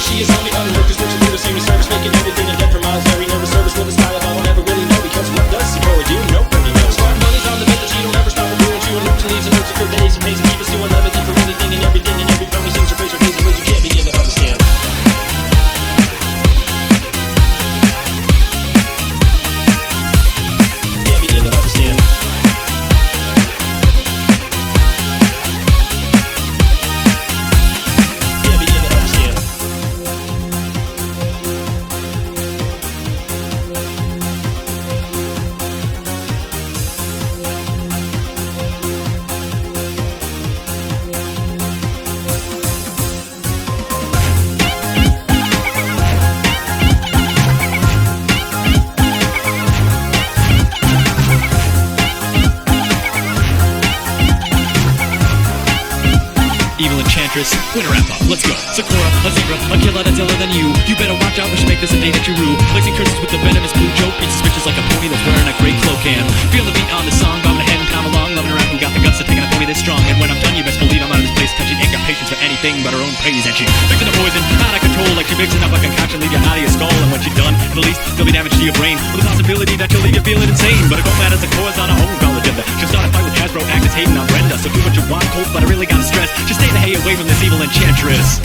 She is on the other work, cause works with the same service, making everything a dead for miles. Very nervous service with a style of I will never really know, because what does he really do? Nobody knows. Smart money's on the bed that she don't ever stop her doing. She loops and leaves and loops for days and days and keep us doing levity for anything and everything. And every time we sings her praise, her ways you can't begin to understand. Can't begin to understand. Evil enchantress, winter wrap up, let's go. Sakura, a zebra, a killer that's iller than you. You better watch out or she make this a day that you rue. Placing curses with the venomous blue joke. It's suspicious like a pony that's wearing a gray cloak. And feel the beat on the song, bobbing ahead and come along. Loving around who got the guts to taking a pony this strong. And when I'm done, you best believe I'm out of this place, cause she ain't got patience for anything but her own praise. And she mixing the poison, out of control, like she mixing up a concoction, leave you out of your skull. And when she's done, at the least, there'll be damage to your brain, with the possibility that you'll leave you feeling insane. But it don't matter, the core's on her own college agenda. She'll start a fight with Hasbro, act as hating on Brenda. So do what you want, Colt, but I really gotta stress, just stay the hay away from this evil enchantress.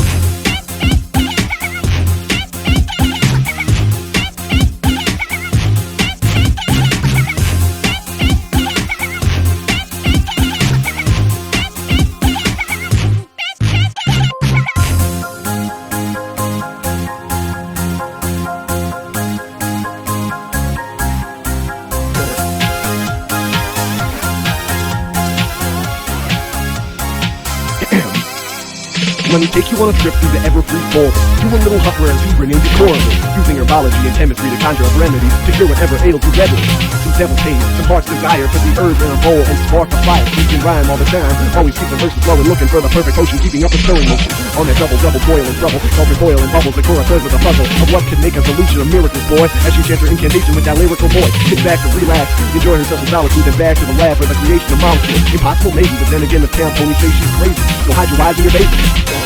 Let me take you on a trip through the ever-free forest, doing little hut whereas you bring in decorum, using herbology and chemistry to conjure up remedies to cure whatever ails you readily. Some devil taste, some heart's desire for the herb in a bowl and spark a fire. We can rhyme all the time, always keep the verses flowing, looking for the perfect potion, keeping up the stirring motion. On that double boil and trouble, cauldron boil and bubbles, the chorus says with a puzzle of what can make a solution of miracles, boy. As she chants her incantation with that lyrical voice, sit back and relax, enjoy herself in solitude, and back to the lab for the creation of molecules. Impossible maybe, but then again the town pony say she's crazy, so hide your eyes in your baby.